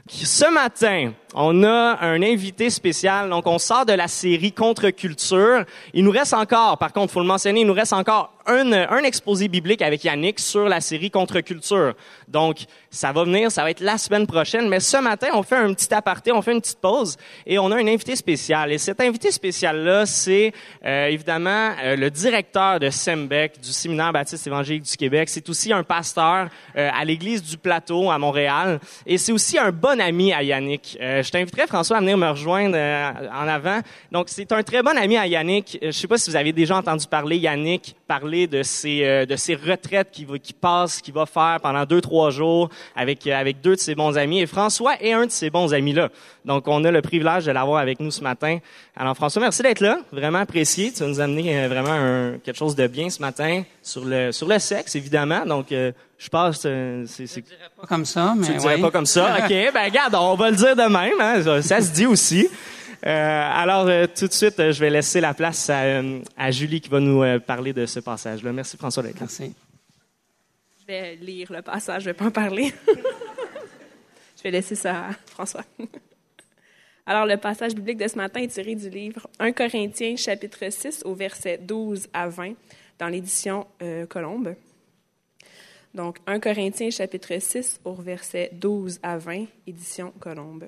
Ce matin, on a un invité spécial. Donc, on sort de la série Contre-culture. Il nous reste encore, par contre, faut le mentionner, il nous reste encore un exposé biblique avec Yannick sur la série Contre-culture. Donc, ça va venir, ça va être la semaine prochaine. Mais ce matin, on fait un petit aparté, on fait une petite pause et on a un invité spécial. Et cet invité spécial-là, c'est évidemment le directeur de SEMBEC, du Séminaire baptiste évangélique du Québec. C'est aussi un pasteur à l'Église du Plateau à Montréal. Et c'est aussi un bon ami à Yannick. Je t'inviterai, François, à venir me rejoindre en avant. Donc, c'est un très bon ami à Yannick. Je sais pas si vous avez déjà entendu parler, Yannick, parler de ses retraites qu'il va faire pendant 2-3 jours avec 2 de ses bons amis. Et François est un de ces bons amis-là. Donc, on a le privilège de l'avoir avec nous ce matin. Alors, François, merci d'être là. Vraiment apprécié. Tu vas nous amener vraiment quelque chose de bien ce matin sur le sexe, évidemment. Donc, je pense, je ne dirais pas comme ça, mais tu ne dirais pas comme ça. OK, ben regarde, on va le dire de même. Hein? Ça se dit aussi. Alors, tout de suite, je vais laisser la place à Julie qui va nous parler de ce passage-là. Merci, François, d'être là. Merci. Je vais lire le passage, je ne vais pas en parler. Je vais laisser ça à François. Alors, le passage biblique de ce matin est tiré du livre 1 Corinthiens, chapitre 6, au verset 12 à 20, dans l'édition Colombe. Donc, 1 Corinthiens, chapitre 6, au verset 12 à 20, édition Colombe.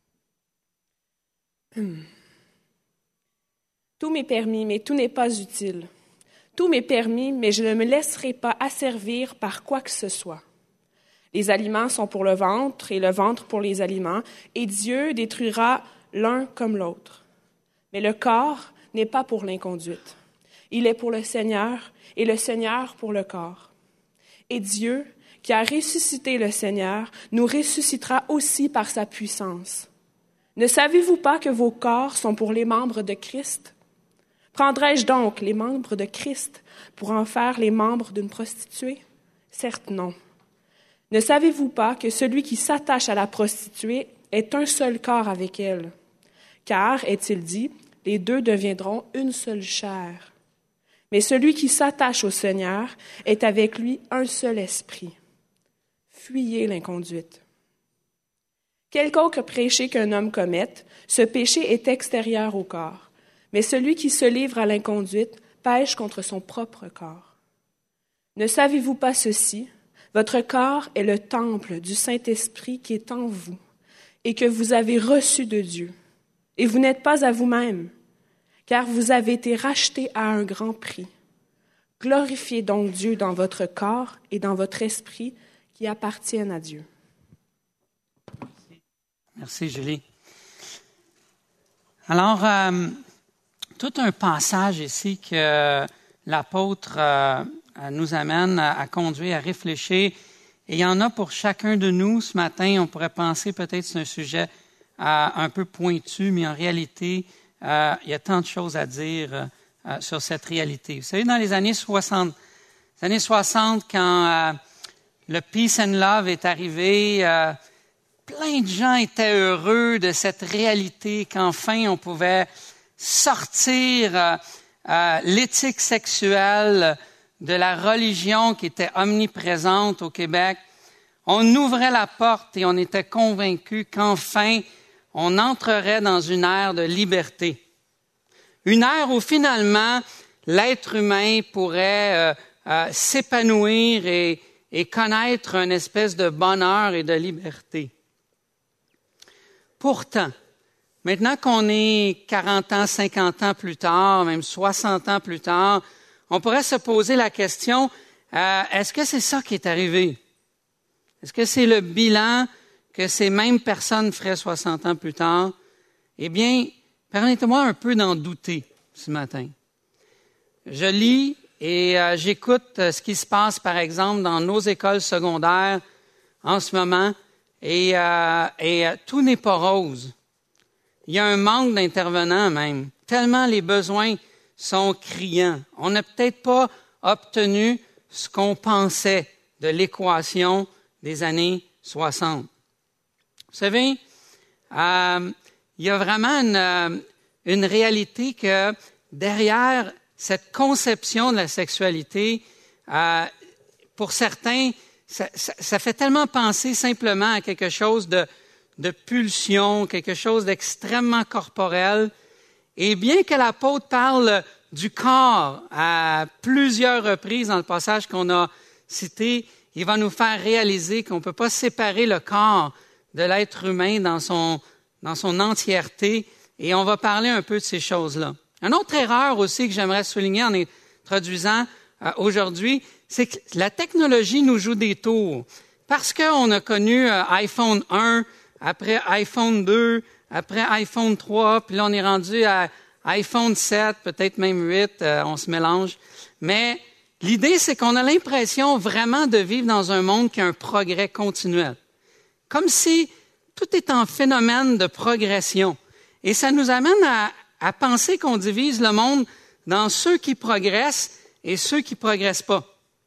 Tout m'est permis, mais tout n'est pas utile. Tout m'est permis, mais je ne me laisserai pas asservir par quoi que ce soit. Les aliments sont pour le ventre et le ventre pour les aliments, et Dieu détruira l'un comme l'autre. Mais le corps n'est pas pour l'inconduite. Il est pour le Seigneur, et le Seigneur pour le corps. Et Dieu, qui a ressuscité le Seigneur, nous ressuscitera aussi par sa puissance. Ne savez-vous pas que vos corps sont pour les membres de Christ? Prendrais-je donc les membres de Christ pour en faire les membres d'une prostituée? Certes, non. Ne savez-vous pas que celui qui s'attache à la prostituée est un seul corps avec elle? Car, est-il dit, les deux deviendront une seule chair. Mais celui qui s'attache au Seigneur est avec lui un seul esprit. Fuyez l'inconduite. Quelconque péché qu'un homme commette, ce péché est extérieur au corps. Mais celui qui se livre à l'inconduite pêche contre son propre corps. Ne savez-vous pas ceci? Votre corps est le temple du Saint-Esprit qui est en vous et que vous avez reçu de Dieu. Et vous n'êtes pas à vous-même, car vous avez été rachetés à un grand prix. Glorifiez donc Dieu dans votre corps et dans votre esprit qui appartiennent à Dieu. Merci, Julie. Alors, tout un passage ici que l'apôtre nous amène à conduire, à réfléchir. Et il y en a pour chacun de nous ce matin. On pourrait penser peut-être que c'est un sujet un peu pointu, mais en réalité, il y a tant de choses à dire sur cette réalité. Vous savez, dans les années 60, quand le Peace and Love est arrivé, plein de gens étaient heureux de cette réalité qu'enfin on pouvait sortir l'éthique sexuelle de la religion qui était omniprésente au Québec. On ouvrait la porte et on était convaincus qu'enfin on entrerait dans une ère de liberté. Une ère où finalement l'être humain pourrait s'épanouir et connaître une espèce de bonheur et de liberté. Pourtant, maintenant qu'on est 40 ans, 50 ans plus tard, même 60 ans plus tard, on pourrait se poser la question, est-ce que c'est ça qui est arrivé? Est-ce que c'est le bilan que ces mêmes personnes feraient 60 ans plus tard? Eh bien, permettez-moi un peu d'en douter ce matin. Je lis et j'écoute ce qui se passe, par exemple, dans nos écoles secondaires en ce moment, et tout n'est pas rose. Il y a un manque d'intervenants même, tellement les besoins sont criants. On n'a peut-être pas obtenu ce qu'on pensait de l'équation des années 60. Vous savez, il y a vraiment une réalité que derrière cette conception de la sexualité, pour certains, ça fait tellement penser simplement à quelque chose de de pulsion, quelque chose d'extrêmement corporel. Et bien que l'apôtre parle du corps à plusieurs reprises dans le passage qu'on a cité, il va nous faire réaliser qu'on ne peut pas séparer le corps de l'être humain dans son entièreté. Et on va parler un peu de ces choses-là. Une autre erreur aussi que j'aimerais souligner en introduisant aujourd'hui, c'est que la technologie nous joue des tours. Parce qu'on a connu iPhone 1, après iPhone 2, après iPhone 3, puis là on est rendu à iPhone 7, peut-être même 8, on se mélange. Mais l'idée, c'est qu'on a l'impression vraiment de vivre dans un monde qui a un progrès continuel. Comme si tout est en phénomène de progression. Et ça nous amène à penser qu'on divise le monde dans ceux qui progressent et ceux qui progressent pas.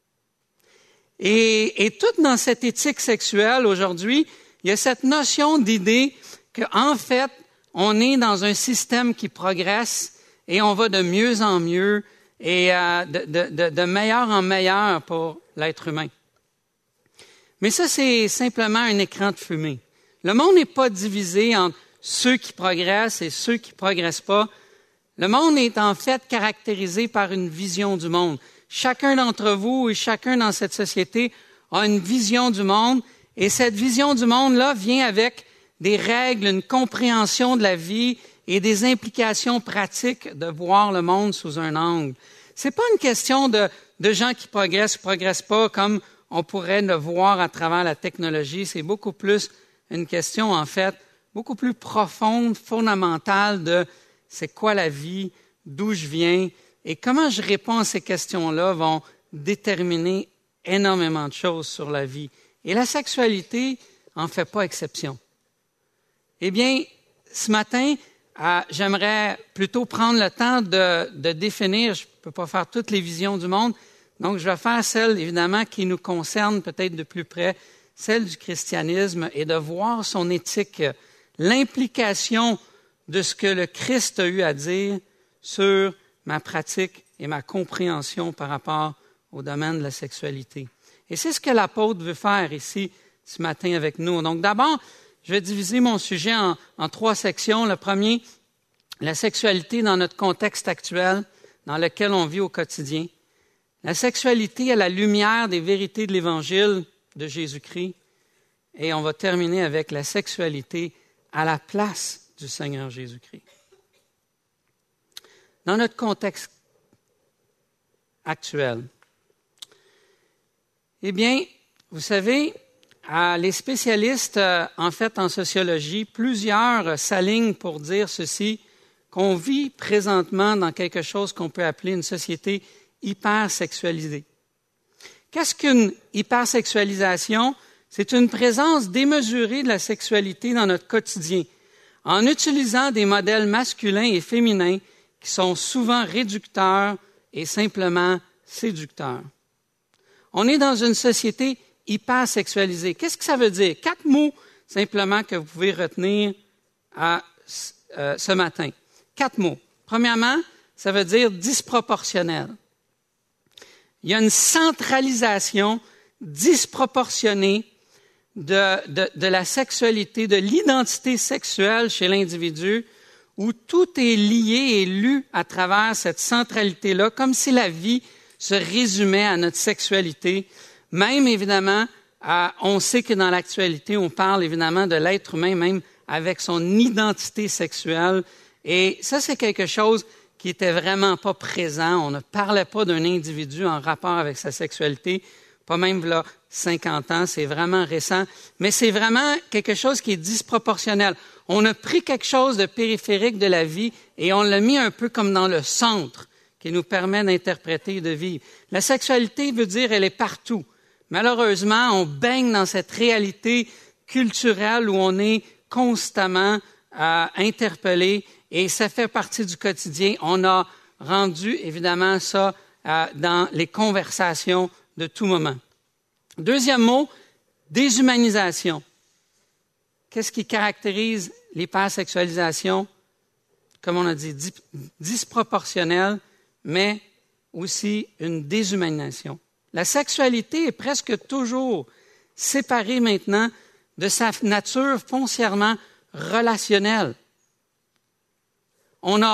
Et tout dans cette éthique sexuelle aujourd'hui, il y a cette notion d'idée qu'en fait, on est dans un système qui progresse et on va de mieux en mieux et de meilleur en meilleur pour l'être humain. Mais ça, c'est simplement un écran de fumée. Le monde n'est pas divisé entre ceux qui progressent et ceux qui progressent pas. Le monde est en fait caractérisé par une vision du monde. Chacun d'entre vous et chacun dans cette société a une vision du monde et cette vision du monde-là vient avec des règles, une compréhension de la vie et des implications pratiques de voir le monde sous un angle. C'est pas une question de gens qui progressent ou progressent pas comme on pourrait le voir à travers la technologie. C'est beaucoup plus une question, en fait, beaucoup plus profonde, fondamentale de c'est quoi la vie, d'où je viens et comment je réponds à ces questions-là vont déterminer énormément de choses sur la vie. Et la sexualité en fait pas exception. Eh bien, ce matin, j'aimerais plutôt prendre le temps de définir, je ne peux pas faire toutes les visions du monde, donc je vais faire celle, évidemment, qui nous concerne peut-être de plus près, celle du christianisme, et de voir son éthique, l'implication de ce que le Christ a eu à dire sur ma pratique et ma compréhension par rapport au domaine de la sexualité. Et c'est ce que l'apôtre veut faire ici, ce matin, avec nous. Donc d'abord, je vais diviser mon sujet en 3 sections. Le premier, la sexualité dans notre contexte actuel, dans lequel on vit au quotidien. La sexualité à la lumière des vérités de l'Évangile de Jésus-Christ. Et on va terminer avec la sexualité à la place du Seigneur Jésus-Christ. Dans notre contexte actuel, eh bien, vous savez, les spécialistes, en fait, en sociologie, plusieurs s'alignent pour dire ceci, qu'on vit présentement dans quelque chose qu'on peut appeler une société hypersexualisée. Qu'est-ce qu'une hypersexualisation? C'est une présence démesurée de la sexualité dans notre quotidien, en utilisant des modèles masculins et féminins qui sont souvent réducteurs et simplement séducteurs. On est dans une société hypersexualisée. Qu'est-ce que ça veut dire? 4 mots simplement que vous pouvez retenir ce matin. 4 mots. Premièrement, ça veut dire disproportionnel. Il y a une centralisation disproportionnée de la sexualité, de l'identité sexuelle chez l'individu, où tout est lié et lu à travers cette centralité-là, comme si la vie se résumait à notre sexualité. Même, évidemment, on sait que dans l'actualité, on parle évidemment de l'être humain, même avec son identité sexuelle. Et ça, c'est quelque chose qui était vraiment pas présent. On ne parlait pas d'un individu en rapport avec sa sexualité, pas même là 50 ans, c'est vraiment récent. Mais c'est vraiment quelque chose qui est disproportionnel. On a pris quelque chose de périphérique de la vie et on l'a mis un peu comme dans le centre qui nous permet d'interpréter et de vivre. La sexualité veut dire elle est partout. Malheureusement, on baigne dans cette réalité culturelle où on est constamment interpellé et ça fait partie du quotidien. On a rendu évidemment ça dans les conversations de tout moment. Deuxième mot, déshumanisation. Qu'est-ce qui caractérise l'hypersexualisation? Comme on a dit, disproportionnelle, mais aussi une déshumanisation. La sexualité est presque toujours séparée maintenant de sa nature foncièrement relationnelle. On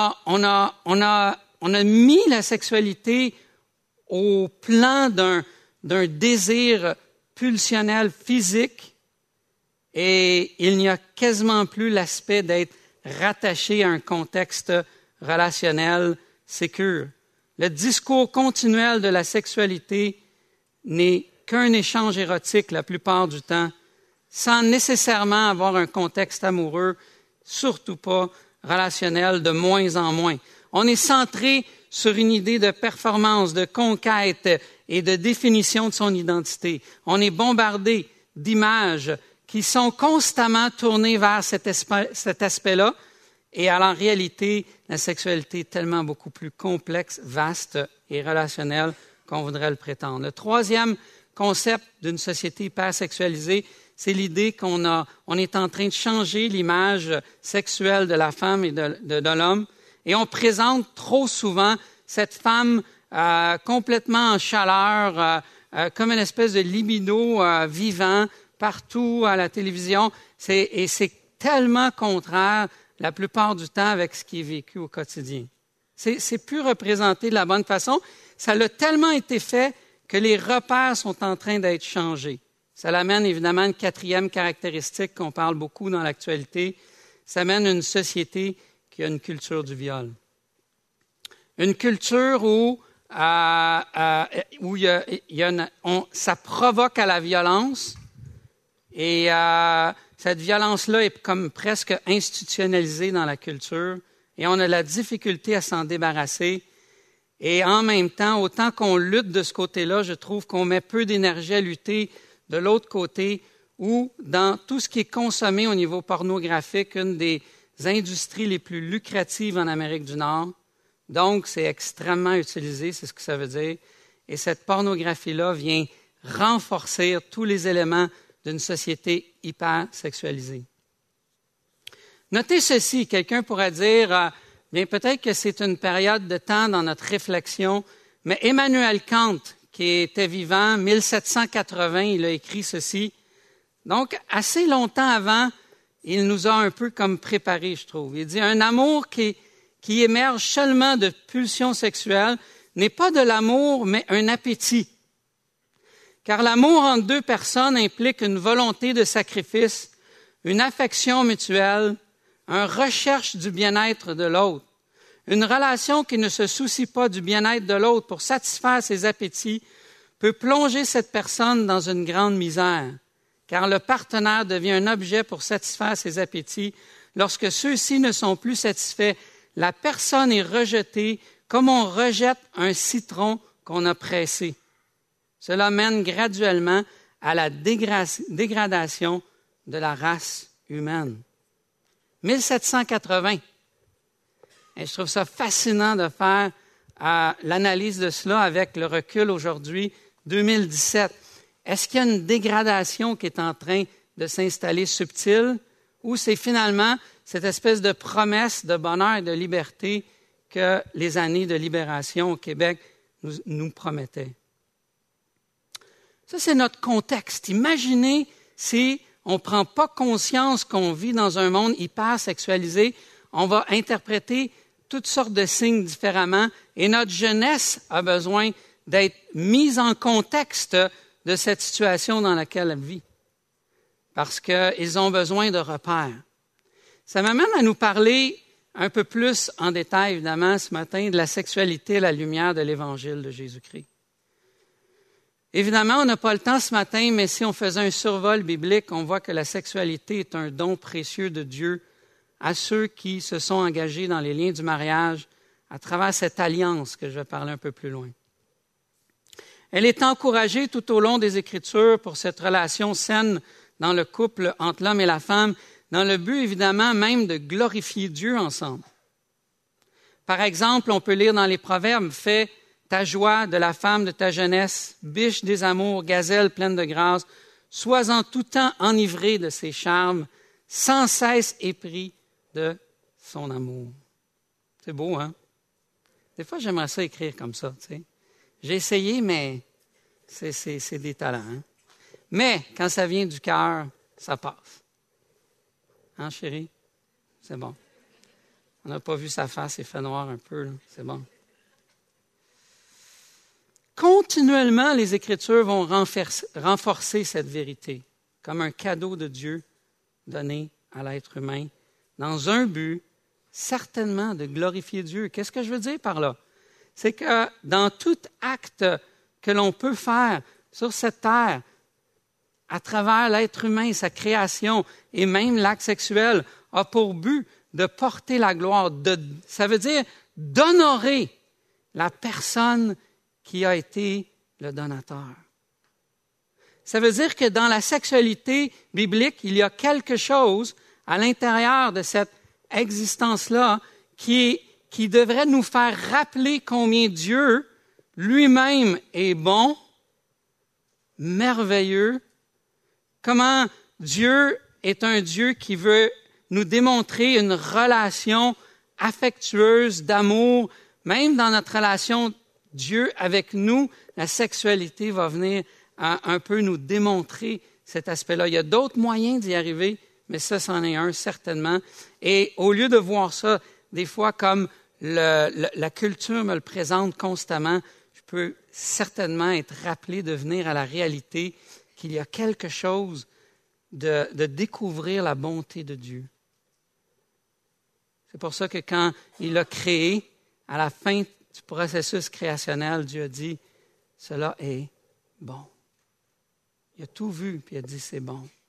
a mis la sexualité au plan d'un désir pulsionnel physique et il n'y a quasiment plus l'aspect d'être rattaché à un contexte relationnel sécure. Le discours continuel de la sexualité n'est qu'un échange érotique la plupart du temps, sans nécessairement avoir un contexte amoureux, surtout pas relationnel, de moins en moins. On est centré sur une idée de performance, de conquête et de définition de son identité. On est bombardé d'images qui sont constamment tournées vers cet aspect-là. Et en réalité, la sexualité est tellement beaucoup plus complexe, vaste et relationnelle qu'on voudrait le prétendre. Le troisième concept d'une société hypersexualisée, c'est l'idée qu'on est en train de changer l'image sexuelle de la femme et de l'homme. Et on présente trop souvent cette femme complètement en chaleur, comme une espèce de libido vivant partout à la télévision. Et c'est tellement contraire la plupart du temps avec ce qui est vécu au quotidien. C'est plus représenté de la bonne façon. Ça l'a tellement été fait que les repères sont en train d'être changés. Ça l'amène évidemment une quatrième caractéristique qu'on parle beaucoup dans l'actualité. Ça amène une société qui a une culture du viol. Une culture où ça provoque à la violence et cette violence-là est comme presque institutionnalisée dans la culture et on a la difficulté à s'en débarrasser. Et en même temps, autant qu'on lutte de ce côté-là, je trouve qu'on met peu d'énergie à lutter de l'autre côté où, dans tout ce qui est consommé au niveau pornographique, une des industries les plus lucratives en Amérique du Nord, donc c'est extrêmement utilisé, c'est ce que ça veut dire, et cette pornographie-là vient renforcer tous les éléments d'une société hyper sexualisée. Notez ceci, quelqu'un pourrait dire, bien peut-être que c'est une période de temps dans notre réflexion, mais Emmanuel Kant, qui était vivant, 1780, il a écrit ceci. Donc, assez longtemps avant, il nous a un peu comme préparé, je trouve. Il dit, un amour qui émerge seulement de pulsions sexuelles n'est pas de l'amour, mais un appétit. Car l'amour entre deux personnes implique une volonté de sacrifice, une affection mutuelle, une recherche du bien-être de l'autre. Une relation qui ne se soucie pas du bien-être de l'autre pour satisfaire ses appétits peut plonger cette personne dans une grande misère, car le partenaire devient un objet pour satisfaire ses appétits. Lorsque ceux-ci ne sont plus satisfaits, la personne est rejetée comme on rejette un citron qu'on a pressé. Cela mène graduellement à la dégradation de la race humaine. 1780. Et je trouve ça fascinant de faire l'analyse de cela avec le recul aujourd'hui, 2017. Est-ce qu'il y a une dégradation qui est en train de s'installer subtile ou c'est finalement cette espèce de promesse de bonheur et de liberté que les années de libération au Québec nous promettaient? Ça, c'est notre contexte. Imaginez si on ne prend pas conscience qu'on vit dans un monde hyper sexualisé, on va interpréter toutes sortes de signes différemment et notre jeunesse a besoin d'être mise en contexte de cette situation dans laquelle elle vit parce qu'ils ont besoin de repères. Ça m'amène à nous parler un peu plus en détail, évidemment, ce matin, de la sexualité à la lumière de l'Évangile de Jésus-Christ. Évidemment, on n'a pas le temps ce matin, mais si on faisait un survol biblique, on voit que la sexualité est un don précieux de Dieu à ceux qui se sont engagés dans les liens du mariage à travers cette alliance que je vais parler un peu plus loin. Elle est encouragée tout au long des Écritures pour cette relation saine dans le couple entre l'homme et la femme, dans le but évidemment même de glorifier Dieu ensemble. Par exemple, on peut lire dans les Proverbes, « Fais ta joie de la femme de ta jeunesse, biche des amours, gazelle pleine de grâce, sois en tout temps enivré de ses charmes, sans cesse épris de son amour. » C'est beau, hein? Des fois, j'aimerais ça écrire comme ça, tu sais. J'ai essayé, mais c'est des talents. Hein? Mais quand ça vient du cœur, ça passe. Hein, chérie? C'est bon. On n'a pas vu sa face, il fait noir un peu, là. C'est bon. Continuellement, les Écritures vont renforcer cette vérité comme un cadeau de Dieu donné à l'être humain dans un but certainement de glorifier Dieu. Qu'est-ce que je veux dire par là? C'est que dans tout acte que l'on peut faire sur cette terre, à travers l'être humain, sa création et même l'acte sexuel, a pour but de porter la gloire. Ça veut dire d'honorer la personne qui a été le donateur. Ça veut dire que dans la sexualité biblique, il y a quelque chose à l'intérieur de cette existence-là qui devrait nous faire rappeler combien Dieu lui-même est bon, merveilleux, comment Dieu est un Dieu qui veut nous démontrer une relation affectueuse, d'amour. Même dans notre relation Dieu avec nous, la sexualité va venir un peu nous démontrer cet aspect-là. Il y a d'autres moyens d'y arriver, mais ça, c'en est un, certainement. Et au lieu de voir ça, des fois, comme la culture me le présente constamment, je peux certainement être rappelé de venir à la réalité qu'il y a quelque chose de découvrir la bonté de Dieu. C'est pour ça que quand il a créé, à la fin du processus créationnel, Dieu a dit, cela est bon. Il a tout vu, puis il a dit, c'est bon. Vous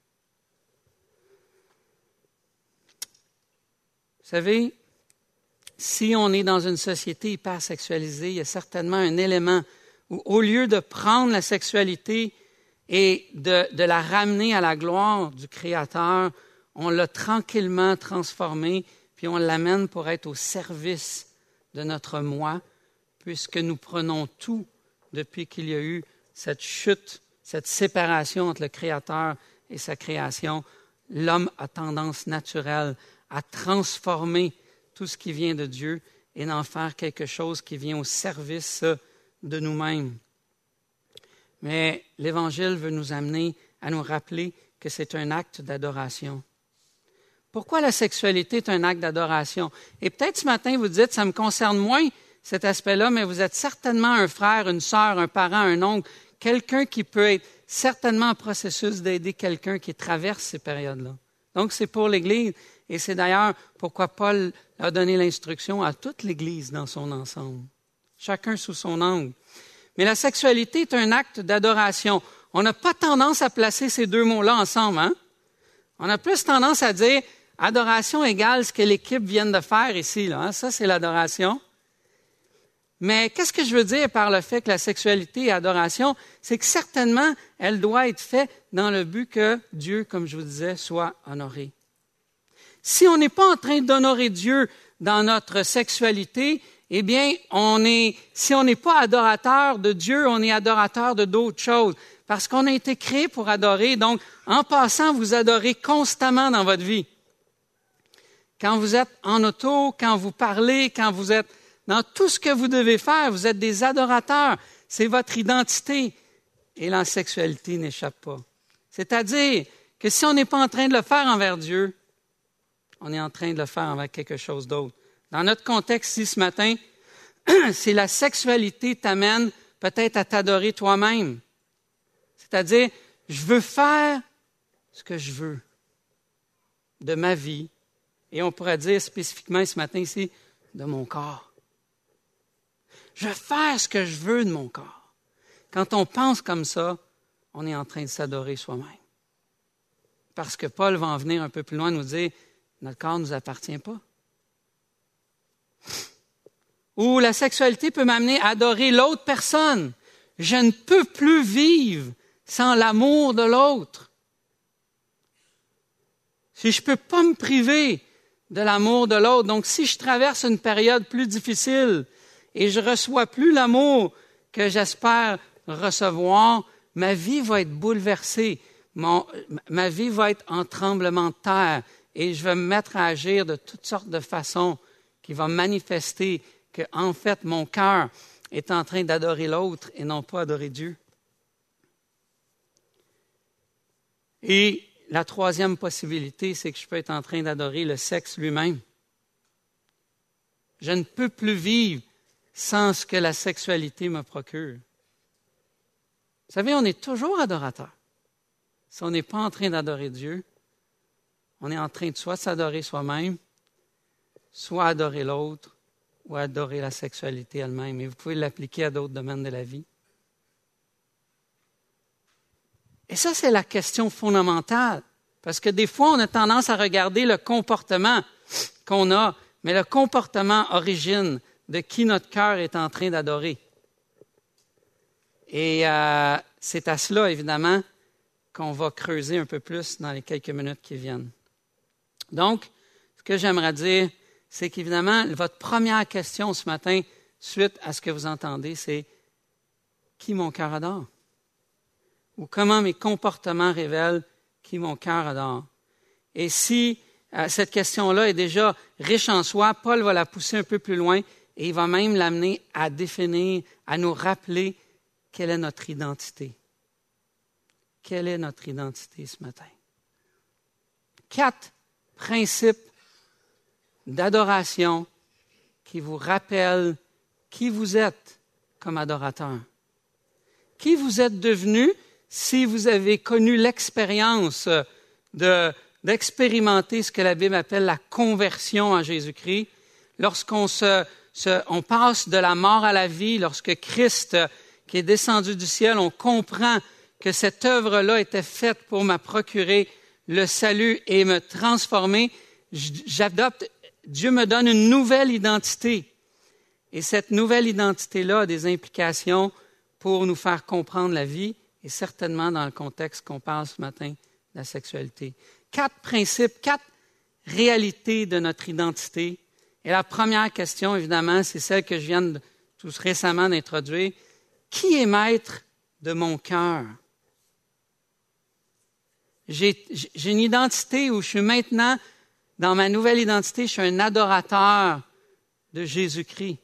savez, si on est dans une société hyper sexualisée, il y a certainement un élément où, au lieu de prendre la sexualité et de la ramener à la gloire du Créateur, on l'a tranquillement transformée, puis on l'amène pour être au service de notre moi, puisque nous prenons tout depuis qu'il y a eu cette chute, cette séparation entre le Créateur et sa création. L'homme a tendance naturelle à transformer tout ce qui vient de Dieu et d'en faire quelque chose qui vient au service de nous-mêmes. Mais l'Évangile veut nous amener à nous rappeler que c'est un acte d'adoration. Pourquoi la sexualité est un acte d'adoration? Et peut-être ce matin, vous dites, ça me concerne moins cet aspect-là, mais vous êtes certainement un frère, une sœur, un parent, un oncle, quelqu'un qui peut être certainement en processus d'aider quelqu'un qui traverse ces périodes-là. Donc, c'est pour l'Église. Et c'est d'ailleurs pourquoi Paul a donné l'instruction à toute l'Église dans son ensemble. Chacun sous son angle. Mais la sexualité est un acte d'adoration. On n'a pas tendance à placer ces deux mots-là ensemble, hein? On a plus tendance à dire adoration égale ce que l'équipe vient de faire ici, là, hein? Ça, c'est l'adoration. Mais qu'est-ce que je veux dire par le fait que la sexualité est adoration? C'est que certainement, elle doit être faite dans le but que Dieu, comme je vous disais, soit honoré. Si on n'est pas en train d'honorer Dieu dans notre sexualité, eh bien, si on n'est pas adorateur de Dieu, on est adorateur de d'autres choses. Parce qu'on a été créé pour adorer. Donc, en passant, vous adorez constamment dans votre vie. Quand vous êtes en auto, quand vous parlez, quand vous êtes dans tout ce que vous devez faire, vous êtes des adorateurs. C'est votre identité. Et la sexualité n'échappe pas. C'est-à-dire que si on n'est pas en train de le faire envers Dieu, on est en train de le faire envers quelque chose d'autre. Dans notre contexte ici ce matin, si la sexualité t'amène peut-être à t'adorer toi-même, c'est-à-dire, je veux faire ce que je veux de ma vie, et on pourrait dire spécifiquement ce matin ici, de mon corps. Je veux faire ce que je veux de mon corps. Quand on pense comme ça, on est en train de s'adorer soi-même. Parce que Paul va en venir un peu plus loin nous dire, notre corps ne nous appartient pas. Ou la sexualité peut m'amener à adorer l'autre personne. Je ne peux plus vivre sans l'amour de l'autre. Si je ne peux pas me priver de l'amour de l'autre, donc si je traverse une période plus difficile et je ne reçois plus l'amour que j'espère recevoir, ma vie va être bouleversée. Ma vie va être en tremblement de terre et je vais me mettre à agir de toutes sortes de façons qui vont manifester que, en fait, mon cœur est en train d'adorer l'autre et non pas adorer Dieu. Et la troisième possibilité, c'est que je peux être en train d'adorer le sexe lui-même. Je ne peux plus vivre sans ce que la sexualité me procure. Vous savez, on est toujours adorateur. Si on n'est pas en train d'adorer Dieu, on est en train de soit s'adorer soi-même, soit adorer l'autre, ou adorer la sexualité elle-même. Et vous pouvez l'appliquer à d'autres domaines de la vie. Et ça, c'est la question fondamentale. Parce que des fois, on a tendance à regarder le comportement qu'on a, mais le comportement origine de qui notre cœur est en train d'adorer. Et c'est à cela, évidemment, qu'on va creuser un peu plus dans les quelques minutes qui viennent. Donc, ce que j'aimerais dire, c'est qu'évidemment, votre première question ce matin, suite à ce que vous entendez, c'est qui mon cœur adore? Ou comment mes comportements révèlent qui mon cœur adore? Et si cette question-là est déjà riche en soi, Paul va la pousser un peu plus loin et il va même l'amener à définir, à nous rappeler quelle est notre identité. Quelle est notre identité ce matin? 4 principes d'adoration qui vous rappellent qui vous êtes comme adorateur. Qui vous êtes devenu si vous avez connu l'expérience d'expérimenter ce que la Bible appelle la conversion en Jésus-Christ. Lorsqu'on on passe de la mort à la vie, lorsque Christ, qui est descendu du ciel, on comprend que cette œuvre-là était faite pour me procurer le salut et me transformer, Dieu me donne une nouvelle identité. Et cette nouvelle identité-là a des implications pour nous faire comprendre la vie et certainement dans le contexte qu'on parle ce matin de la sexualité. 4 principes, 4 réalités de notre identité. Et la première question, évidemment, c'est celle que je viens tout récemment d'introduire. Qui est maître de mon cœur? J'ai une identité où je suis maintenant, dans ma nouvelle identité, je suis un adorateur de Jésus-Christ.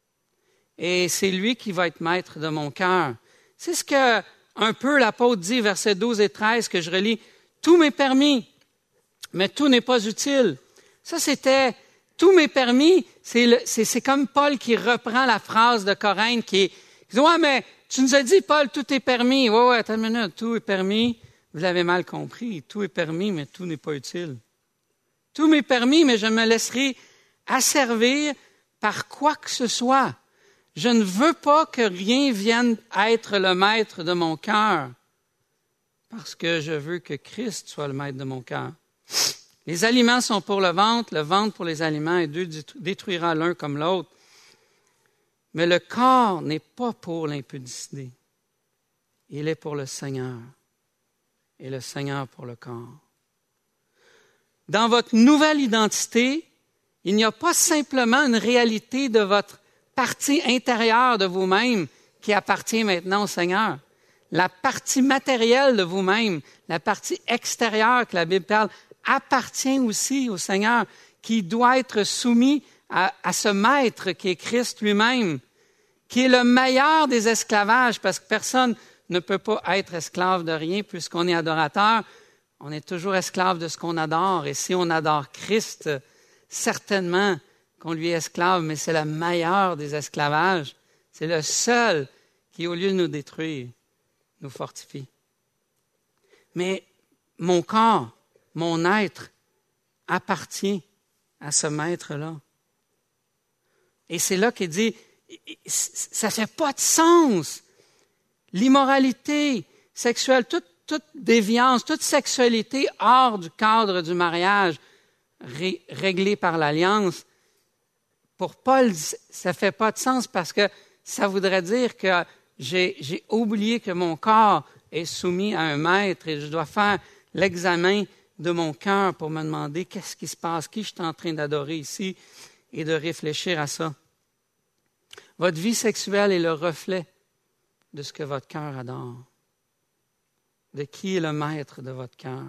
Et c'est lui qui va être maître de mon cœur. C'est ce que un peu l'apôtre dit, versets 12 et 13, que je relis. Tout m'est permis, mais tout n'est pas utile. Ça, c'était tout m'est permis. C'est comme Paul qui reprend la phrase de Corinthe qui dit, ouais, mais tu nous as dit, Paul, tout est permis. Ouais, attends une minute, tout est permis. Vous l'avez mal compris. Tout est permis, mais tout n'est pas utile. Tout m'est permis, mais je me laisserai asservir par quoi que ce soit. Je ne veux pas que rien vienne être le maître de mon cœur, parce que je veux que Christ soit le maître de mon cœur. Les aliments sont pour le ventre pour les aliments, et Dieu détruira l'un comme l'autre. Mais le corps n'est pas pour l'impudicité. Il est pour le Seigneur, et le Seigneur pour le corps. Dans votre nouvelle identité, il n'y a pas simplement une réalité de votre partie intérieure de vous-même qui appartient maintenant au Seigneur. La partie matérielle de vous-même, la partie extérieure que la Bible parle, appartient aussi au Seigneur, qui doit être soumis à ce maître qui est Christ lui-même, qui est le meilleur des esclavages, parce que personne ne peut pas être esclave de rien, puisqu'on est adorateur. On est toujours esclave de ce qu'on adore. Et si on adore Christ, certainement qu'on lui est esclave, mais c'est le meilleur des esclavages. C'est le seul qui, au lieu de nous détruire, nous fortifie. Mais mon corps, mon être, appartient à ce maître-là. Et c'est là qu'il dit, ça ne fait pas de sens. L'immoralité sexuelle, toute déviance, toute sexualité hors du cadre du mariage, réglée par l'alliance, pour Paul, ça ne fait pas de sens parce que ça voudrait dire que j'ai oublié que mon corps est soumis à un maître et je dois faire l'examen de mon cœur pour me demander qu'est-ce qui se passe, qui je suis en train d'adorer ici et de réfléchir à ça. Votre vie sexuelle est le reflet de ce que votre cœur adore, de qui est le maître de votre cœur.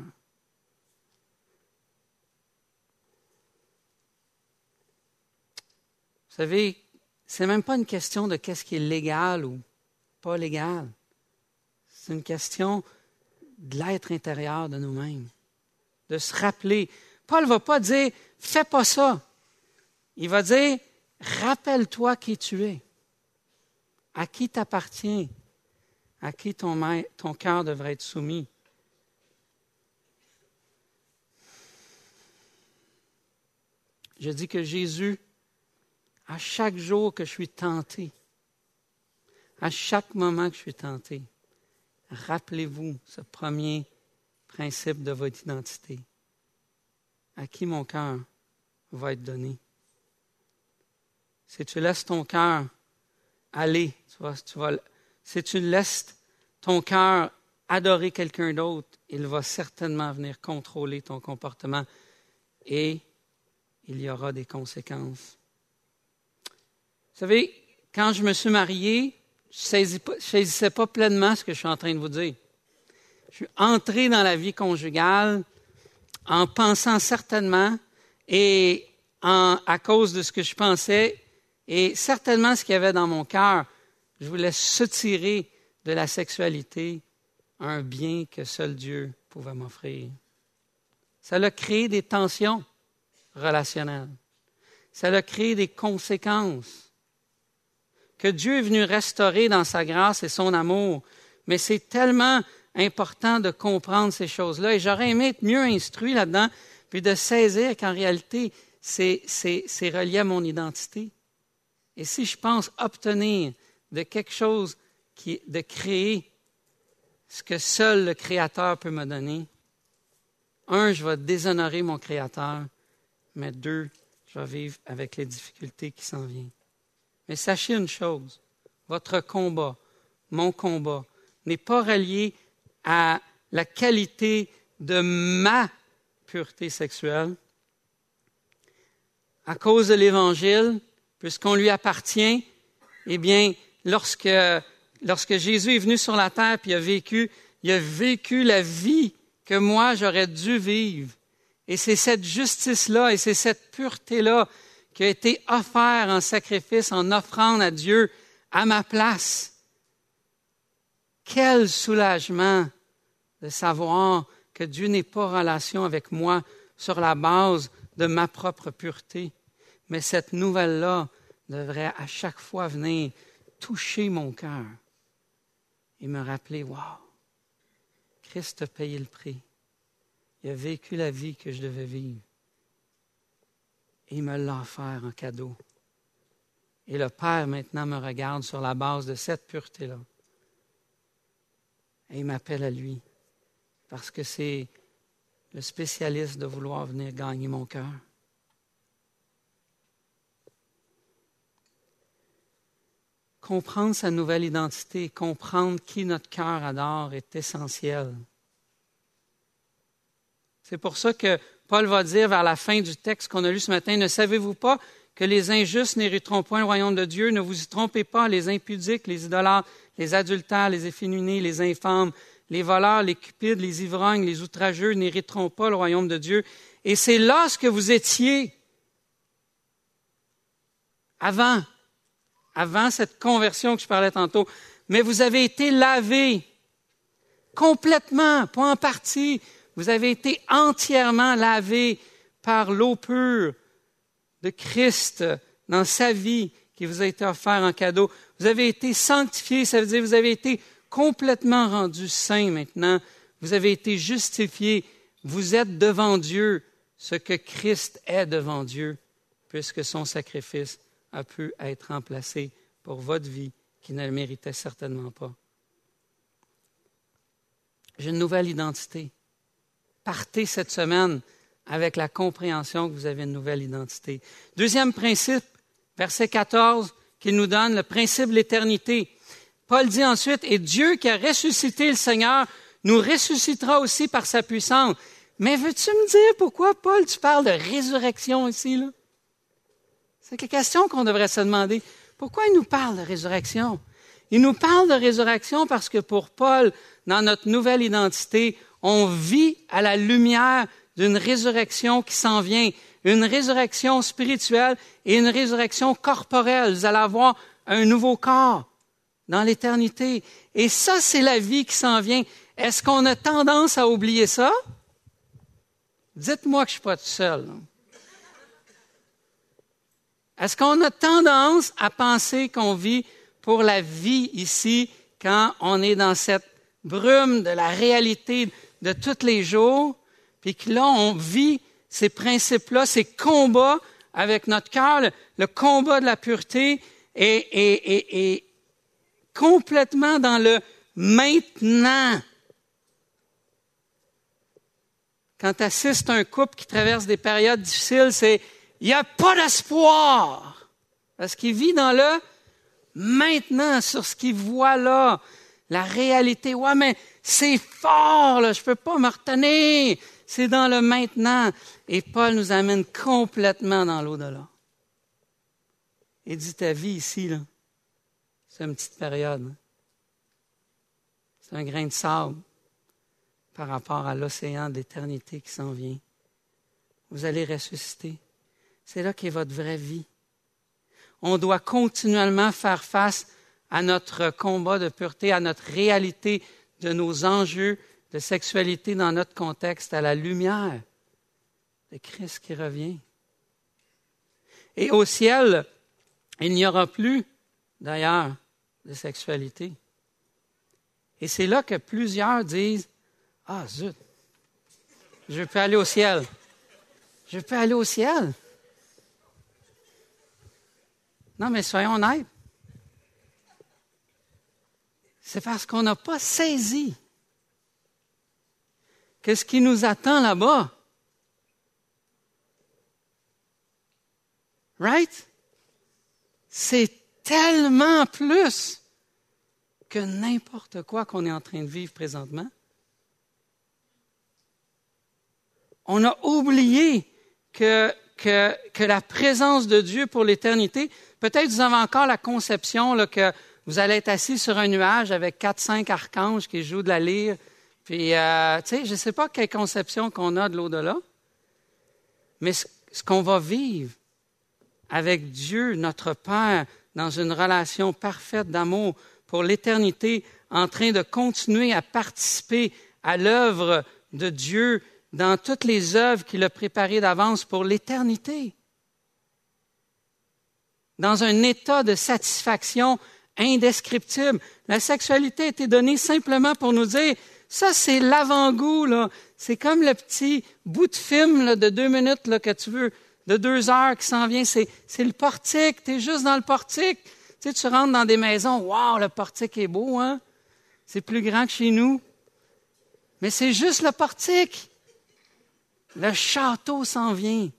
Vous savez, ce n'est même pas une question de qu'est-ce qui est légal ou pas légal. C'est une question de l'être intérieur de nous-mêmes. de se rappeler. Paul ne va pas dire « fais pas ça ». Il va dire « rappelle-toi qui tu es, à qui t'appartiens, à qui ton cœur devrait être soumis ». Je dis que Jésus, à chaque jour que je suis tenté, à chaque moment que je suis tenté, rappelez-vous ce premier principe de votre identité. À qui mon cœur va être donné? Si tu laisses ton cœur aller, si tu laisses ton cœur adorer quelqu'un d'autre, il va certainement venir contrôler ton comportement et il y aura des conséquences. Vous savez, quand je me suis marié, je ne saisissais pas pleinement ce que je suis en train de vous dire. Je suis entré dans la vie conjugale en pensant certainement et à cause de ce que je pensais et certainement ce qu'il y avait dans mon cœur, je voulais soutirer de la sexualité un bien que seul Dieu pouvait m'offrir. Ça a créé des tensions relationnelles. Ça a créé des conséquences que Dieu est venu restaurer dans sa grâce et son amour. Mais c'est tellement important de comprendre ces choses-là. Et j'aurais aimé être mieux instruit là-dedans, puis de saisir qu'en réalité, c'est relié à mon identité. Et si je pense obtenir de quelque chose de créer ce que seul le Créateur peut me donner, un, je vais déshonorer mon Créateur, mais deux, je vais vivre avec les difficultés qui s'en viennent. Mais sachez une chose, votre combat, mon combat, n'est pas relié à la qualité de ma pureté sexuelle. À cause de l'Évangile, puisqu'on lui appartient, eh bien, lorsque Jésus est venu sur la terre puis il a vécu la vie que moi j'aurais dû vivre. Et c'est cette justice-là et c'est cette pureté-là qui a été offerte en sacrifice, en offrande à Dieu à ma place. Quel soulagement de savoir que Dieu n'est pas en relation avec moi sur la base de ma propre pureté. Mais cette nouvelle-là devrait à chaque fois venir toucher mon cœur et me rappeler, wow, Christ a payé le prix. Il a vécu la vie que je devais vivre. Et il me l'a offert en cadeau. Et le Père maintenant me regarde sur la base de cette pureté-là. Et il m'appelle à lui, parce que c'est le spécialiste de vouloir venir gagner mon cœur. Comprendre sa nouvelle identité, comprendre qui notre cœur adore est essentiel. C'est pour ça que Paul va dire vers la fin du texte qu'on a lu ce matin, « Ne savez-vous pas que les injustes n'hériteront point le royaume de Dieu? Ne vous y trompez pas, les impudiques, les idolâtres, les adultères, les efféminés, les infâmes, les voleurs, les cupides, les ivrognes, les outrageux n'hériteront pas le royaume de Dieu. Et c'est là ce que vous étiez avant cette conversion que je parlais tantôt. Mais vous avez été lavés complètement, pas en partie. Vous avez été entièrement lavés par l'eau pure de Christ dans sa vie qui vous a été offerte en cadeau. Vous avez été sanctifiés, ça veut dire que vous avez été complètement rendus saints maintenant. Vous avez été justifiés. Vous êtes devant Dieu ce que Christ est devant Dieu, puisque son sacrifice a pu être remplacé pour votre vie qui ne le méritait certainement pas. J'ai une nouvelle identité. Partez cette semaine avec la compréhension que vous avez une nouvelle identité. Deuxième principe, verset 14, qu'il nous donne, le principe de l'éternité. Paul dit ensuite, « Et Dieu qui a ressuscité le Seigneur nous ressuscitera aussi par sa puissance. » Mais veux-tu me dire pourquoi, Paul, tu parles de résurrection ici, là? C'est la question qu'on devrait se demander. Pourquoi il nous parle de résurrection? Il nous parle de résurrection parce que pour Paul, dans notre nouvelle identité, on vit à la lumière d'une résurrection qui s'en vient, une résurrection spirituelle et une résurrection corporelle. Vous allez avoir un nouveau corps dans l'éternité. Et ça, c'est la vie qui s'en vient. Est-ce qu'on a tendance à oublier ça? Dites-moi que je ne suis pas tout seul. Là. Est-ce qu'on a tendance à penser qu'on vit pour la vie ici quand on est dans cette brume de la réalité de tous les jours, puis que là, on vit ces principes-là, ces combats avec notre cœur, le combat de la pureté et complètement dans le maintenant. Quand tu assistes à un couple qui traverse des périodes difficiles, c'est il n'y a pas d'espoir. Parce qu'il vit dans le maintenant, sur ce qu'il voit là, la réalité. Ouais, mais c'est fort, là, je ne peux pas me retenir. C'est dans le maintenant. Et Paul nous amène complètement dans l'au-delà. Il dit, ta vie ici, là, c'est une petite période. C'est un grain de sable par rapport à l'océan d'éternité qui s'en vient. Vous allez ressusciter. C'est là qu'est votre vraie vie. On doit continuellement faire face à notre combat de pureté, à notre réalité de nos enjeux de sexualité dans notre contexte, à la lumière de Christ qui revient. Et au ciel, il n'y aura plus, d'ailleurs, de sexualité. Et c'est là que plusieurs disent, « Ah, zut, je peux aller au ciel. Je peux aller au ciel. » Non, mais soyons honnêtes. C'est parce qu'on n'a pas saisi que ce qui nous attend là-bas, right? C'est tellement plus que n'importe quoi qu'on est en train de vivre présentement. On a oublié que la présence de Dieu pour l'éternité, peut-être vous avez encore la conception là, que vous allez être assis sur un nuage avec 4-5 archanges qui jouent de la lyre. Puis, je ne sais pas quelle conception qu'on a de l'au-delà, mais ce qu'on va vivre avec Dieu, notre Père, dans une relation parfaite d'amour pour l'éternité, en train de continuer à participer à l'œuvre de Dieu dans toutes les œuvres qu'il a préparées d'avance pour l'éternité. Dans un état de satisfaction indescriptible. La sexualité a été donnée simplement pour nous dire, ça c'est l'avant-goût, là. C'est comme le petit bout de film là, de 2 minutes là, que tu veux, de 2 heures qui s'en vient. C'est le portique, tu es juste dans le portique. Tu sais, tu rentres dans des maisons, wow, le portique est beau, hein? C'est plus grand que chez nous. Mais c'est juste le portique. Le château s'en vient.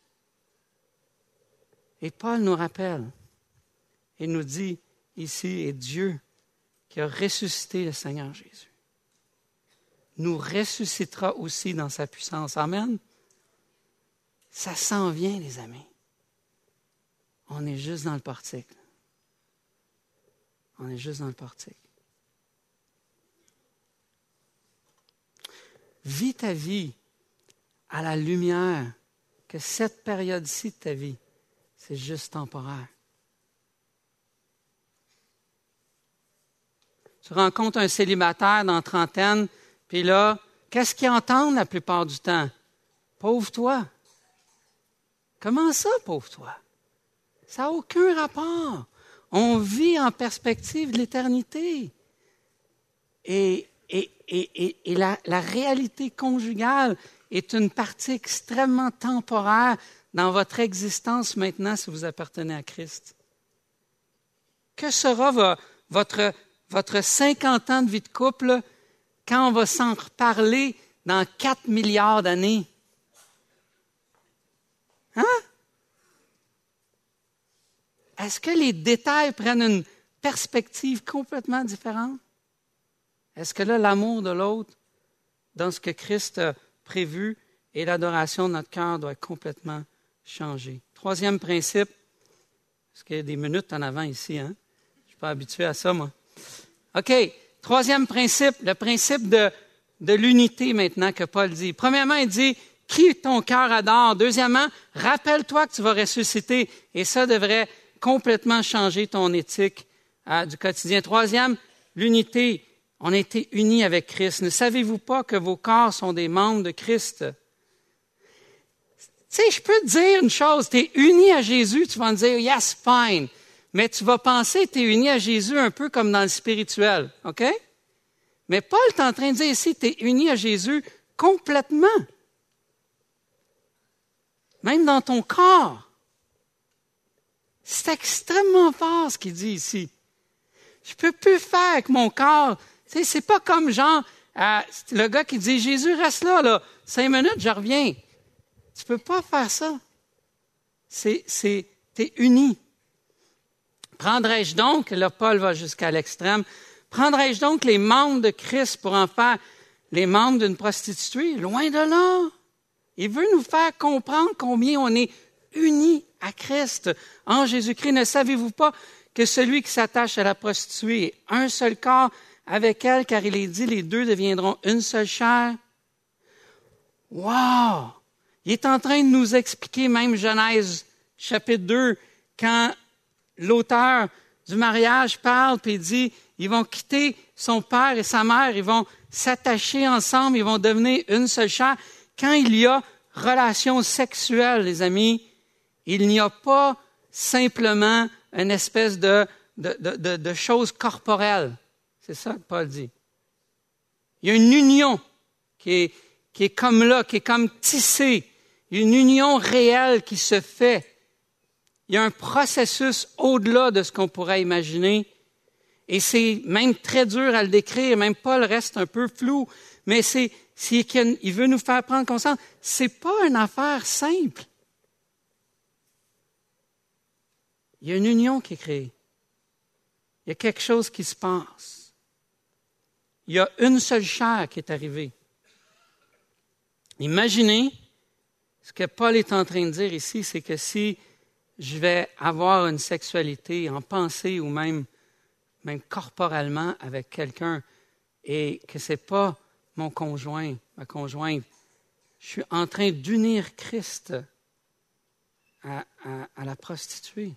Et Paul nous rappelle, il nous dit ici, est Dieu qui a ressuscité le Seigneur Jésus. Nous ressuscitera aussi dans sa puissance. Amen. Ça s'en vient, les amis. On est juste dans le portique. On est juste dans le portique. Vis ta vie à la lumière que cette période-ci de ta vie, c'est juste temporaire. Tu rencontres un célibataire dans la trentaine, puis là, qu'est-ce qu'ils entendent la plupart du temps? Pauvre toi. Comment ça, pauvre toi? Ça n'a aucun rapport. On vit en perspective de l'éternité. Et la réalité conjugale est une partie extrêmement temporaire dans votre existence maintenant si vous appartenez à Christ. Que sera votre 50 ans de vie de couple quand on va s'en reparler dans 4 milliards d'années? Hein? Est-ce que les détails prennent une perspective complètement différente? Est-ce que là, l'amour de l'autre, dans ce que Christ a prévu, et l'adoration de notre cœur doit complètement changer? 3e principe, parce qu'il y a des minutes en avant ici, hein? Je ne suis pas habitué à ça, moi. OK, 3e principe, le principe de l'unité maintenant que Paul dit. Premièrement, il dit, qui ton cœur adore. Deuxièmement, rappelle-toi que tu vas ressusciter, et ça devrait complètement changer ton éthique du quotidien. Troisième, l'unité. On a été unis avec Christ. Ne savez-vous pas que vos corps sont des membres de Christ? Tu sais, je peux te dire une chose, tu es uni à Jésus, tu vas me dire, yes, fine. Mais tu vas penser que tu es uni à Jésus un peu comme dans le spirituel, OK? Mais Paul est en train de dire ici, tu es uni à Jésus complètement. Même dans ton corps. C'est extrêmement fort ce qu'il dit ici. Je peux plus faire avec mon corps. Tu sais, c'est pas comme genre, le gars qui dit, Jésus, reste là, 5 minutes, je reviens. Tu peux pas faire ça. T'es uni. Prendrais-je donc, là, Paul va jusqu'à l'extrême, prendrais-je donc les membres de Christ pour en faire les membres d'une prostituée? Loin de là. Il veut nous faire comprendre combien on est unis à Christ en Jésus-Christ. Ne savez-vous pas que celui qui s'attache à la prostituée est un seul corps avec elle, car il est dit, les deux deviendront une seule chair? Wow! Il est en train de nous expliquer même Genèse chapitre 2, quand l'auteur du mariage parle, puis il dit, ils vont quitter son père et sa mère, ils vont s'attacher ensemble, ils vont devenir une seule chair. Quand il y a relation sexuelle, les amis, il n'y a pas simplement une espèce de chose corporelle. C'est ça que Paul dit. Il y a une union qui est comme là, qui est comme tissée. Il y a une union réelle qui se fait. Il y a un processus au-delà de ce qu'on pourrait imaginer. Et c'est même très dur à le décrire. Même Paul reste un peu flou. Mais il veut nous faire prendre conscience. C'est pas une affaire simple. Il y a une union qui est créée. Il y a quelque chose qui se passe. Il y a une seule chair qui est arrivée. Imaginez, ce que Paul est en train de dire ici, c'est que si je vais avoir une sexualité en pensée ou même corporellement avec quelqu'un et que ce n'est pas mon conjoint, ma conjointe, je suis en train d'unir Christ à la prostituée.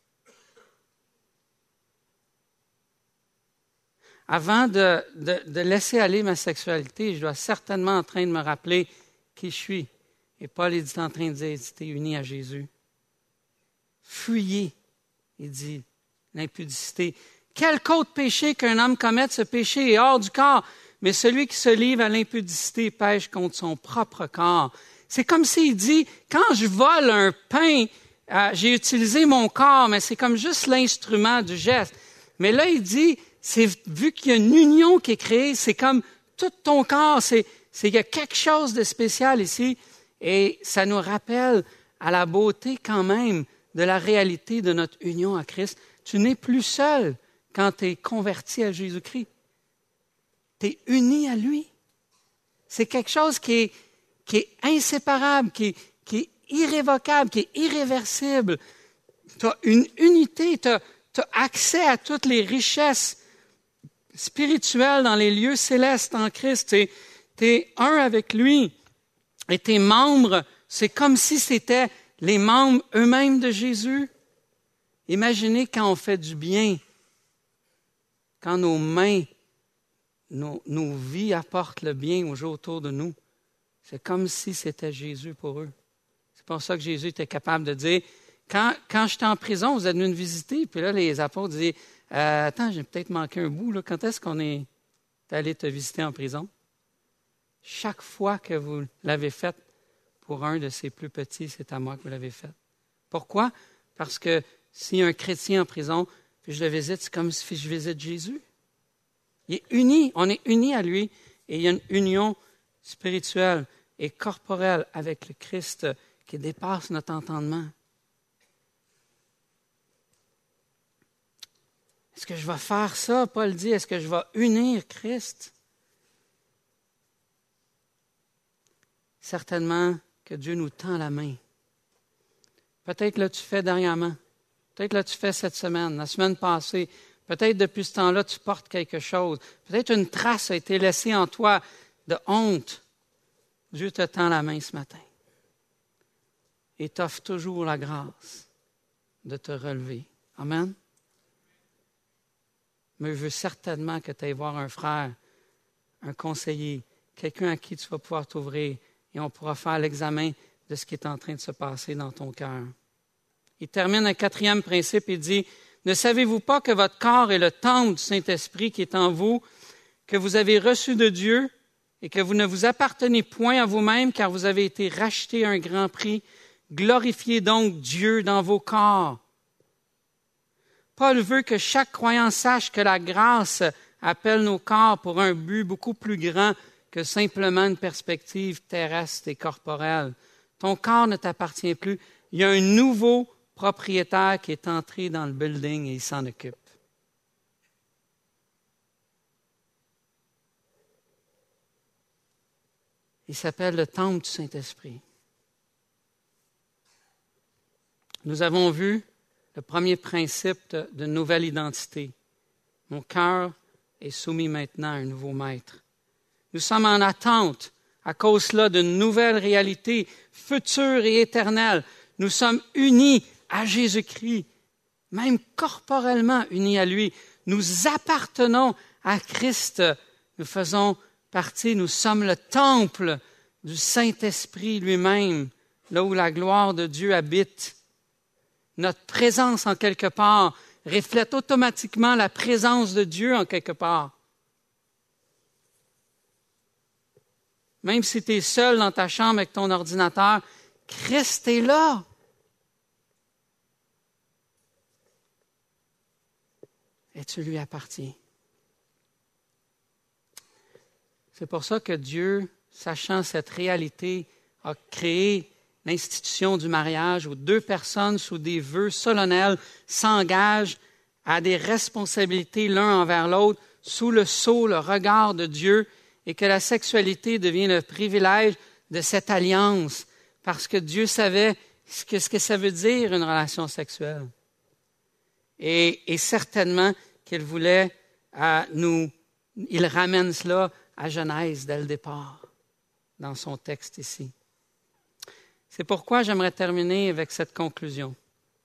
Avant de laisser aller ma sexualité, je dois certainement en train de me rappeler qui je suis. Et Paul est en train de dire, tu es uni à Jésus. Fuyez, il dit, l'impudicité. Quelque autre péché qu'un homme commette, ce péché est hors du corps. Mais celui qui se livre à l'impudicité pêche contre son propre corps. C'est comme s'il dit, quand je vole un pain, j'ai utilisé mon corps, mais c'est comme juste l'instrument du geste. Mais là, il dit, vu qu'il y a une union qui est créée, c'est comme tout ton corps, il y a quelque chose de spécial ici. Et ça nous rappelle à la beauté quand même de la réalité de notre union à Christ. Tu n'es plus seul quand tu es converti à Jésus-Christ. Tu es uni à lui. C'est quelque chose qui est inséparable, qui est irrévocable, qui est irréversible. Tu as une unité, tu as accès à toutes les richesses spirituelles dans les lieux célestes en Christ. Tu es un avec lui. Et tes membres, c'est comme si c'était les membres eux-mêmes de Jésus. Imaginez quand on fait du bien, quand nos mains, nos vies apportent le bien aux gens autour de nous. C'est comme si c'était Jésus pour eux. C'est pour ça que Jésus était capable de dire, quand j'étais en prison, vous êtes venus me visiter, puis là, les apôtres disaient, attends, j'ai peut-être manqué un bout, là. Quand est-ce qu'on est allé te visiter en prison? Chaque fois que vous l'avez fait pour un de ces plus petits, c'est à moi que vous l'avez fait. Pourquoi? Parce que s'il y a un chrétien en prison, puis je le visite, c'est comme si je visite Jésus. Il est uni, on est unis à lui, et il y a une union spirituelle et corporelle avec le Christ qui dépasse notre entendement. Est-ce que je vais faire ça? Paul dit, est-ce que je vais unir Christ? Certainement que Dieu nous tend la main. Peut-être là tu fais dernièrement. Peut-être là tu fais cette semaine, la semaine passée. Peut-être depuis ce temps-là tu portes quelque chose. Peut-être une trace a été laissée en toi de honte. Dieu te tend la main ce matin. Et t'offre toujours la grâce de te relever. Amen. Mais je veux certainement que tu ailles voir un frère, un conseiller, quelqu'un à qui tu vas pouvoir t'ouvrir et on pourra faire l'examen de ce qui est en train de se passer dans ton cœur. Il termine un 4e principe et dit, « Ne savez-vous pas que votre corps est le temple du Saint-Esprit qui est en vous, que vous avez reçu de Dieu et que vous ne vous appartenez point à vous-même car vous avez été rachetés à un grand prix. Glorifiez donc Dieu dans vos corps. » Paul veut que chaque croyant sache que la grâce appelle nos corps pour un but beaucoup plus grand que simplement une perspective terrestre et corporelle. Ton corps ne t'appartient plus. Il y a un nouveau propriétaire qui est entré dans le building et il s'en occupe. Il s'appelle le temple du Saint-Esprit. Nous avons vu le premier principe de nouvelle identité. Mon cœur est soumis maintenant à un nouveau maître. Nous sommes en attente, à cause-là, d'une nouvelle réalité future et éternelle. Nous sommes unis à Jésus-Christ, même corporellement unis à lui. Nous appartenons à Christ. Nous faisons partie, nous sommes le temple du Saint-Esprit lui-même, là où la gloire de Dieu habite. Notre présence, en quelque part, reflète automatiquement la présence de Dieu, en quelque part. Même si tu es seul dans ta chambre avec ton ordinateur, Christ est là. Et tu lui appartiens. C'est pour ça que Dieu, sachant cette réalité, a créé l'institution du mariage où 2 personnes, sous des vœux solennels, s'engagent à des responsabilités l'un envers l'autre, sous le sceau, le regard de Dieu, et que la sexualité devient le privilège de cette alliance, parce que Dieu savait ce que ça veut dire une relation sexuelle. Et certainement qu'il voulait il ramène cela à Genèse dès le départ, dans son texte ici. C'est pourquoi j'aimerais terminer avec cette conclusion.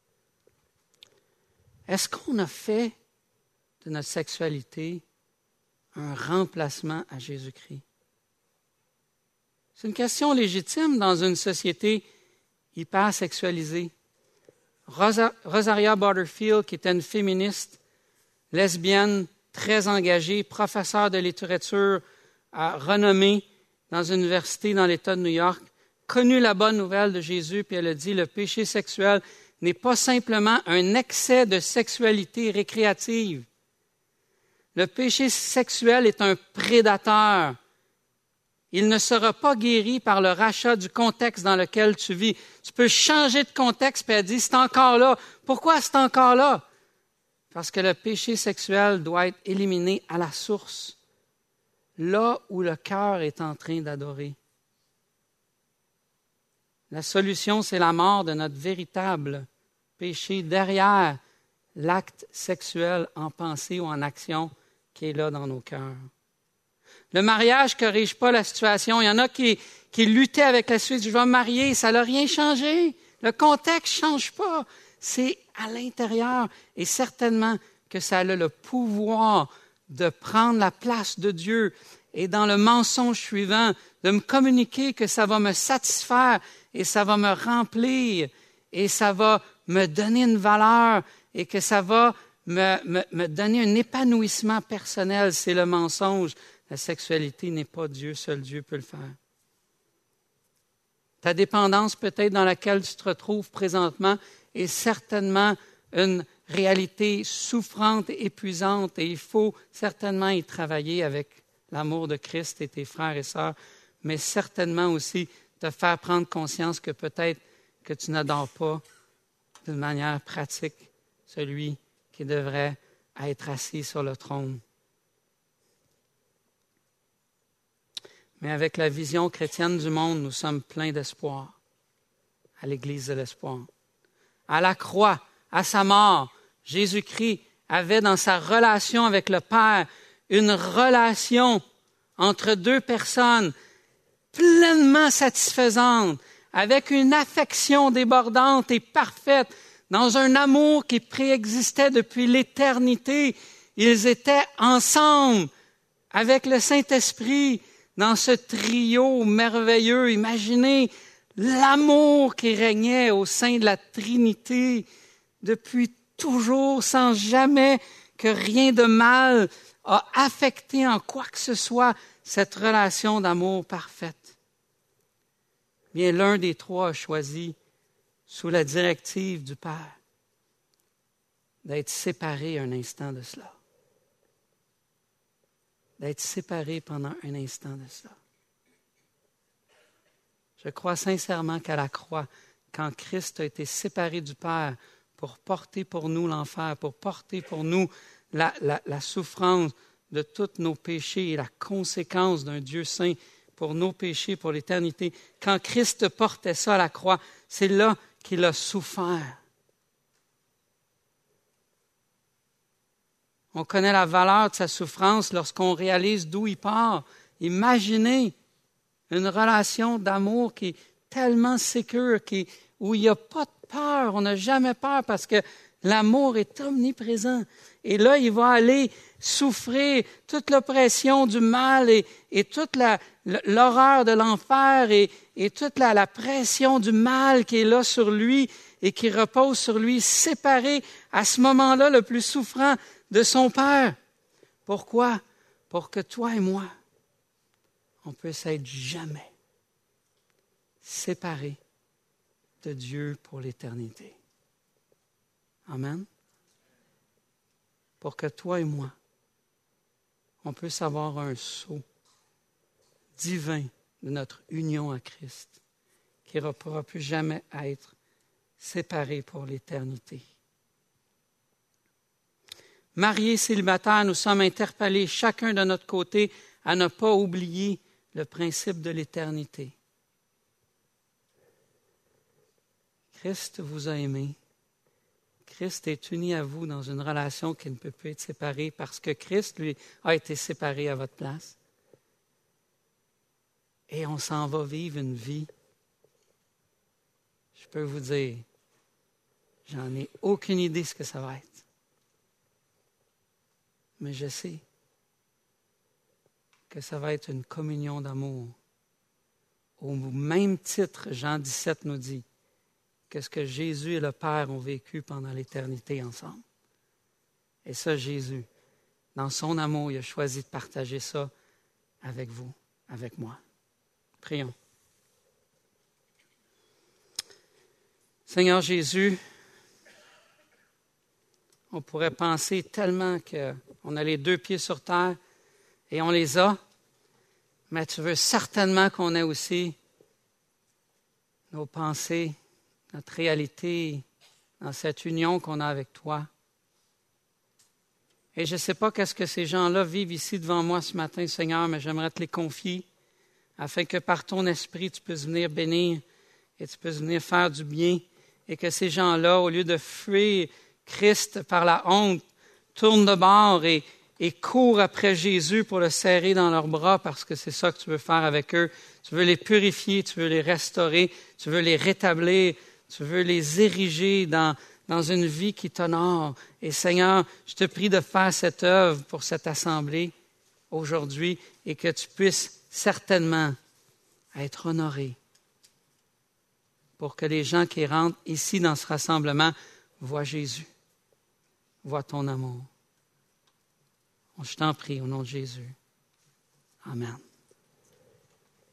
Est-ce qu'on a fait de notre sexualité un remplacement à Jésus-Christ? C'est une question légitime dans une société hyper sexualisée. Rosaria Butterfield, qui était une féministe, lesbienne, très engagée, professeure de littérature renommée dans une université dans l'État de New York, connu la bonne nouvelle de Jésus, puis elle a dit, le péché sexuel n'est pas simplement un excès de sexualité récréative. Le péché sexuel est un prédateur. Il ne sera pas guéri par le rachat du contexte dans lequel tu vis. Tu peux changer de contexte, puis elle dit, c'est encore là. Pourquoi c'est encore là? Parce que le péché sexuel doit être éliminé à la source, là où le cœur est en train d'adorer. La solution, c'est la mort de notre véritable péché derrière l'acte sexuel en pensée ou en action qui est là dans nos cœurs. Le mariage ne corrige pas la situation. Il y en a qui luttaient avec la suite. Je vais me marier, ça n'a rien changé. Le contexte ne change pas. C'est à l'intérieur. Et certainement que ça a le pouvoir de prendre la place de Dieu et dans le mensonge suivant, de me communiquer que ça va me satisfaire et ça va me remplir et ça va me donner une valeur et que ça va me donner un épanouissement personnel. C'est le mensonge. La sexualité n'est pas Dieu, seul Dieu peut le faire. Ta dépendance peut-être dans laquelle tu te retrouves présentement est certainement une réalité souffrante et épuisante et il faut certainement y travailler avec l'amour de Christ et tes frères et sœurs, mais certainement aussi te faire prendre conscience que peut-être que tu n'adores pas d'une manière pratique celui qui devrait être assis sur le trône. Mais avec la vision chrétienne du monde, nous sommes pleins d'espoir à l'Église de l'espoir. À la croix, à sa mort, Jésus-Christ avait dans sa relation avec le Père une relation entre 2 personnes pleinement satisfaisante, avec une affection débordante et parfaite, dans un amour qui préexistait depuis l'éternité. Ils étaient ensemble avec le Saint-Esprit dans ce trio merveilleux. Imaginez l'amour qui régnait au sein de la Trinité depuis toujours, sans jamais que rien de mal a affecté en quoi que ce soit cette relation d'amour parfaite. Bien, l'un des trois a choisi, sous la directive du Père, d'être séparé un instant de cela. D'être séparé pendant un instant de cela. Je crois sincèrement qu'à la croix, quand Christ a été séparé du Père pour porter pour nous l'enfer, pour porter pour nous la souffrance de tous nos péchés et la conséquence d'un Dieu saint pour nos péchés, pour l'éternité, quand Christ portait ça à la croix, c'est là qu'il a souffert. On connaît la valeur de sa souffrance lorsqu'on réalise d'où il part. Imaginez une relation d'amour qui est tellement sécure, où il n'y a pas de peur, on n'a jamais peur parce que l'amour est omniprésent. Et là, il va aller souffrir toute l'oppression du mal et toute l'horreur de l'enfer et toute la pression du mal qui est là sur lui et qui repose sur lui, séparé à ce moment-là le plus souffrant de son Père. Pourquoi? Pour que toi et moi, on puisse être jamais séparés de Dieu pour l'éternité. Amen. Pour que toi et moi, on puisse avoir un sceau divin de notre union à Christ, qui ne pourra plus jamais être séparé pour l'éternité. Mariés, célibataires, nous sommes interpellés chacun de notre côté à ne pas oublier le principe de l'éternité. Christ vous a aimé. Christ est uni à vous dans une relation qui ne peut plus être séparée parce que Christ, lui, a été séparé à votre place. Et on s'en va vivre une vie. Je peux vous dire, j'en ai aucune idée de ce que ça va être. Mais je sais que ça va être une communion d'amour. Au même titre, Jean 17 nous dit que ce que Jésus et le Père ont vécu pendant l'éternité ensemble. Et ça, Jésus, dans son amour, il a choisi de partager ça avec vous, avec moi. Prions. Seigneur Jésus, on pourrait penser tellement qu'on a les deux pieds sur terre et on les a, mais tu veux certainement qu'on ait aussi nos pensées, notre réalité dans cette union qu'on a avec toi. Et je ne sais pas qu'est-ce que ces gens-là vivent ici devant moi ce matin, Seigneur, mais j'aimerais te les confier afin que par ton esprit, tu puisses venir bénir et tu puisses venir faire du bien et que ces gens-là, au lieu de fuir Christ par la honte, tournent de bord et courent après Jésus pour le serrer dans leurs bras parce que c'est ça que tu veux faire avec eux. Tu veux les purifier, tu veux les restaurer, tu veux les rétablir, tu veux les ériger dans une vie qui t'honore. Et Seigneur, je te prie de faire cette œuvre pour cette assemblée aujourd'hui et que tu puisses certainement être honoré pour que les gens qui rentrent ici dans ce rassemblement voient Jésus, voient ton amour. Je t'en prie au nom de Jésus. Amen.